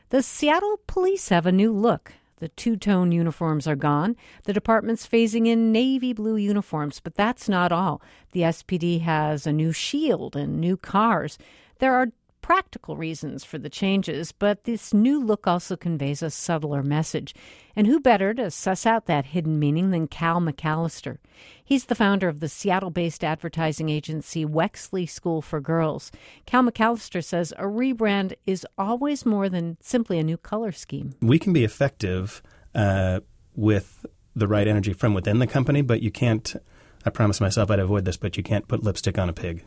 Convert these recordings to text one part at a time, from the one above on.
The Seattle police have a new look. The two-tone uniforms are gone. The department's phasing in navy blue uniforms, but that's not all. The SPD has a new shield and new cars. There are practical reasons for the changes, but this new look also conveys a subtler message. And who better to suss out that hidden meaning than Cal McAllister? He's the founder of the Seattle-based advertising agency Wexley School for Girls. Cal McAllister says a rebrand is always more than simply a new color scheme. We can be effective with the right energy from within the company, but you can't, I promised myself I'd avoid this, but you can't put lipstick on a pig.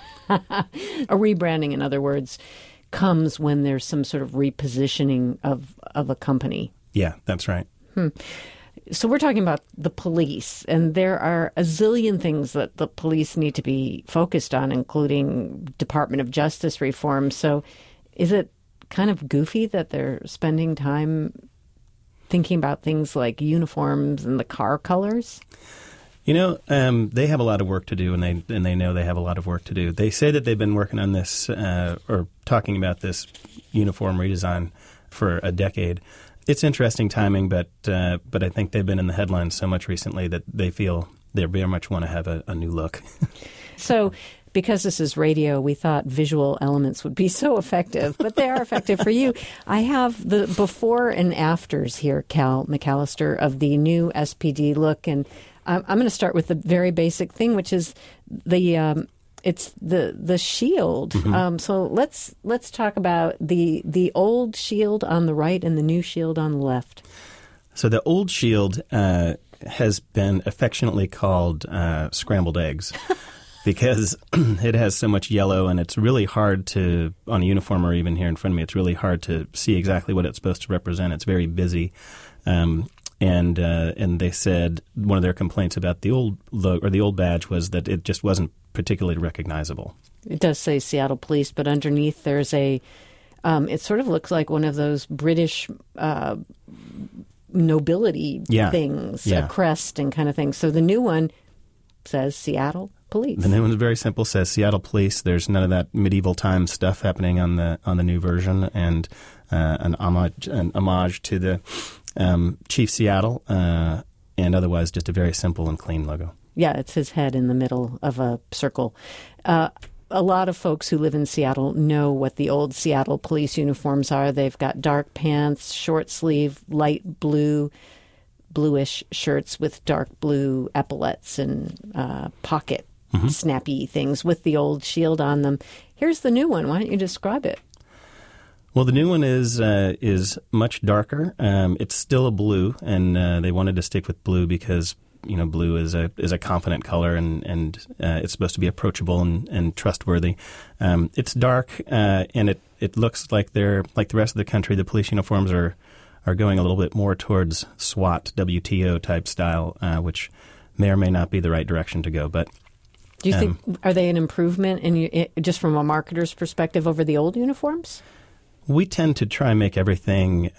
A rebranding, in other words, comes when there's some sort of repositioning of a company. Yeah, that's right. So we're talking about the police, and there are a zillion things that the police need to be focused on, including Department of Justice reform. So is it kind of goofy that they're spending time thinking about things like uniforms and the car colors? You know, they have a lot of work to do, and they know they have a lot of work to do. They say that they've been working on this or talking about this uniform redesign for a decade. It's interesting timing, but I think they've been in the headlines so much recently that they feel they very much want to have a new look. So because this is radio, we thought visual elements would be so effective, but they are effective for you. I have the before and afters here, Cal McAllister, of the new SPD look, and I'm going to start with the very basic thing, which is it's the shield. Mm-hmm. So let's talk about the old shield on the right and the new shield on the left. So the old shield has been affectionately called scrambled eggs because it has so much yellow, and it's really hard to, on a uniform or even here in front of me, it's really hard to see exactly what it's supposed to represent. It's very busy. And they said one of their complaints about the old logo or the old badge was that it just wasn't particularly recognizable. It does say Seattle Police, but underneath there's it sort of looks like one of those British nobility things, a crest and kind of thing. So the new one says Seattle Police. The new one is very simple, says Seattle Police. There's none of that medieval times stuff happening on the new version, and an homage to the Chief Seattle, and otherwise just a very simple and clean logo. Yeah, it's his head in the middle of a circle. A lot of folks who live in Seattle know what the old Seattle police uniforms are. They've got dark pants, short sleeve, light blue, bluish shirts with dark blue epaulettes and pocket snappy things with the old shield on them. Here's the new one. Why don't you describe it? Well, the new one is much darker. It's still a blue, and they wanted to stick with blue because blue is a confident color, and it's supposed to be approachable and trustworthy. It's dark, and it looks like they're like the rest of the country. The police uniforms are going a little bit more towards SWAT, WTO type style, which may or may not be the right direction to go. But do you think are they an improvement just from a marketer's perspective over the old uniforms? We tend to try and make everything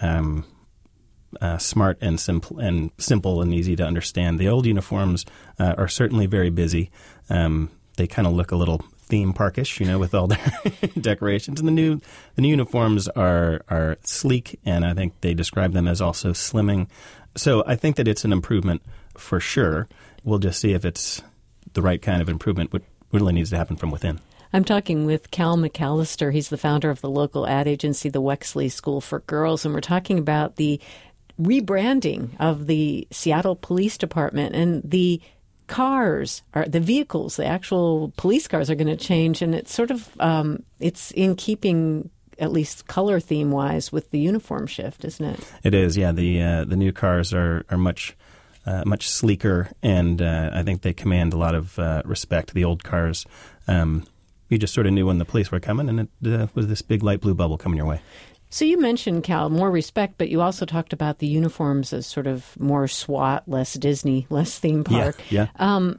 smart and simple and easy to understand. The old uniforms are certainly very busy. They kind of look a little theme parkish, with all their decorations. And the new uniforms are sleek, and I think they describe them as also slimming. So I think that it's an improvement for sure. We'll just see if it's the right kind of improvement. What really needs to happen from within. I'm talking with Cal McAllister. He's the founder of the local ad agency, the Wexley School for Girls, and we're talking about the rebranding of the Seattle Police Department, and the cars, or the vehicles, the actual police cars are going to change, and it's sort of it's in keeping, at least color theme wise, with the uniform shift, isn't it? It is, yeah. The new cars are much sleeker, and I think they command a lot of respect. The old cars, you just sort of knew when the police were coming, and it was this big light blue bubble coming your way. So you mentioned, Cal, more respect, but you also talked about the uniforms as sort of more SWAT, less Disney, less theme park. Yeah.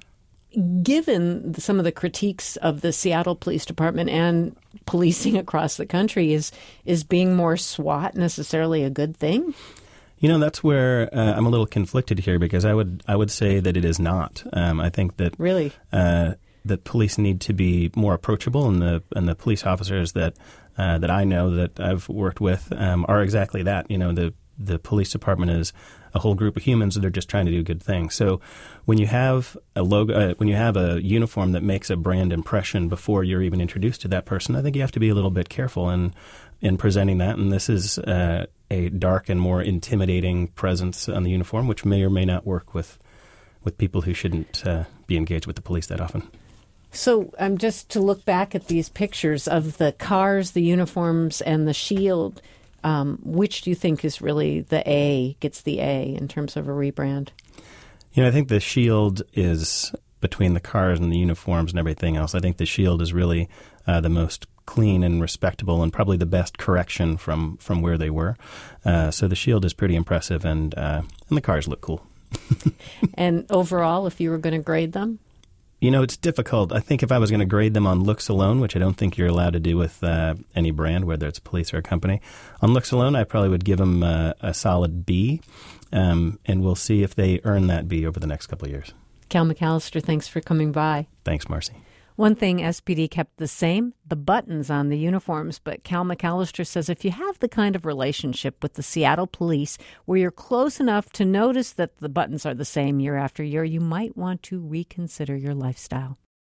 Given some of the critiques of the Seattle Police Department and policing across the country, is being more SWAT necessarily a good thing? That's where I'm a little conflicted here, because I would say that it is not. I think that really. That police need to be more approachable, and the police officers that that I know that I've worked with are exactly that. The police department is a whole group of humans that are just trying to do good things. So when you have a logo, when you have a uniform that makes a brand impression before you're even introduced to that person, I think you have to be a little bit careful in presenting that. And this is a dark and more intimidating presence on the uniform, which may or may not work with people who shouldn't be engaged with the police that often. So just to look back at these pictures of the cars, the uniforms, and the shield, which do you think is really gets the A in terms of a rebrand? I think the shield is between the cars and the uniforms and everything else. I think the shield is really the most clean and respectable and probably the best correction from where they were. So the shield is pretty impressive, and the cars look cool. And overall, if you were going to grade them? It's difficult. I think if I was going to grade them on looks alone, which I don't think you're allowed to do with any brand, whether it's police or a company, on looks alone, I probably would give them a solid B, and we'll see if they earn that B over the next couple of years. Cal McAllister, thanks for coming by. Thanks, Marcy. One thing SPD kept the same, the buttons on the uniforms, but Cal McAllister says if you have the kind of relationship with the Seattle police where you're close enough to notice that the buttons are the same year after year, you might want to reconsider your lifestyle.